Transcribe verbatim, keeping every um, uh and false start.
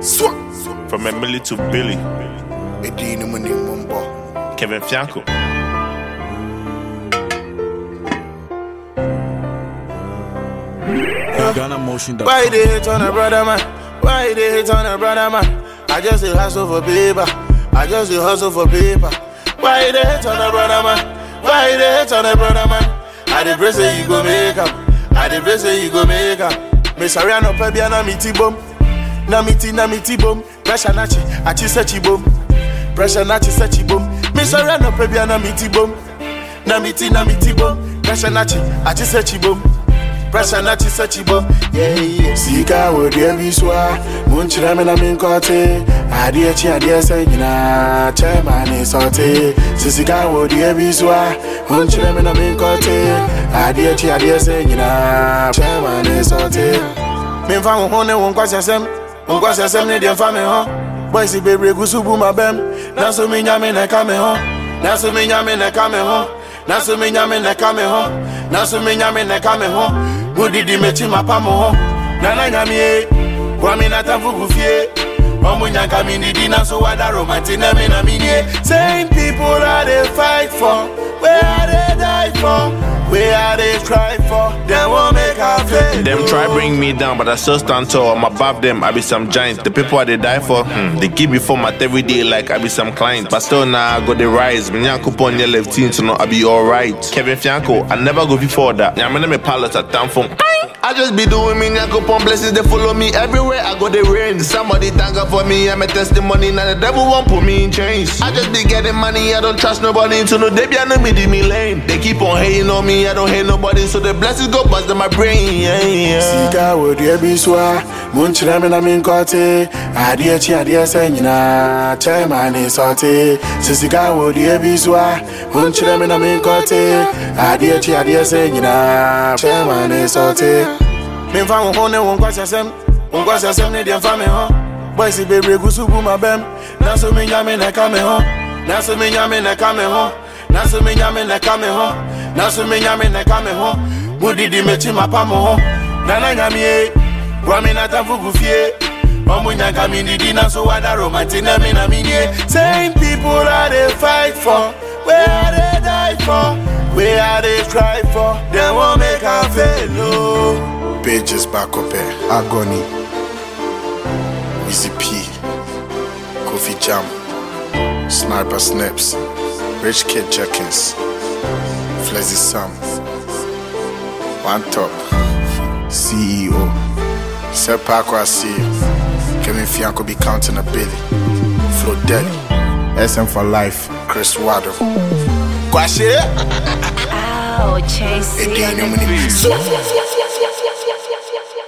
From Emily to Billy. Kevin Fianco. Why they hate on a brother man? Why they hate on a brother man? I just a hustle for paper. I just a hustle for paper. Why they hate on a brother man? Why they hate on a brother man? I dey pray say you go make up. I dey pray say you go make up. Me sorry I no pay na me tibom. Na me ti na me tibom. Pressure nachi, achi sechi bom. Pressure nachi sechi bom. Me sorry I no pay na me tibom. Na me ti na me tibom. Pressure nachi, achi sechi bom. Pressure nachi sechi bom. Yeah yeah. Sika wo dey bi swa. Munchira me na me kote. Adie chi adie se nyina. Chairman is sorte. Sika wo dey bi swa. Munchira me na me kote. Adie chi adie se nyina. Chairman is sorte. Me fa wo hone won kwase sem. Won kwase sem ne dey fa me ho. Boys si bebre gusubu ma bem. Na so me nyame na ka me ho. Na so me nyame na ka me ho. Na so me nyame na ka me ho. Na so me nyame na ka me ho. Budidi mechi mapa mo ho. Na na nyame e. Kwa mi na tafu kufie. Omu nyanka mi ndidi na so wada romanti na me na minie. Same people that they fight for. Where are they die for? Where are they cry for? They won't make a fail. Them try bring me down, but I still stand tall. I'm above them, I be some giant. The people they die for, hmm, they give me format every day like I be some client. But still now I got the rise. Me nyan coupon your left team to know I be alright. Kevin Fianco, I never go before that. Yeah, I'm gonna pilot at town from. I just be doing me nyan coupon blessings. They follow me everywhere. I go the rain. Somebody thank God for me. I'm a testimony. Now the devil won't put me in chains. I just be getting money. I don't trust nobody. To no they be an me me lane. They keep on hating on me. I don't hate nobody, so the blessings go bust in my brain. Yeah, yeah. Sika wo dey bi swa, munchira me na me nkote. Adie chi adie se nyina, chairman is sorte. Sika wo dey bi swa, munchira me na me nkote. Adie chi adie se nyina, chairman is sorte. Me fa wo hone won kwase sem, won kwase sem ne dey fa me ho. Boys si bebre gusubu ma bem. Na so me nyame na ka me ho. Na so me nyame na ka me ho. Na so me nyame na ka me ho. Na so me nyame na ka me ho. Budidi mechi mapa mo ho. Na na nyame e. Wa me na tafu kufie. Omu nyanka mi ndidi na so wada romanti na me na minie. Same people that they fight for. Where are they die for? Where are they cry for? They won't make a fail, no. Pages back up here. Agony. Easy P. Kofi Jam. Sniper Snips. Rich Kid Jenkins. Flezzy Sam. One Top. C E O. Sepa Kwasi. Kevin Fianco be counting a Billy. Flo Deli. S M for life. Chris Wado. Kwasi. Oh, Chase.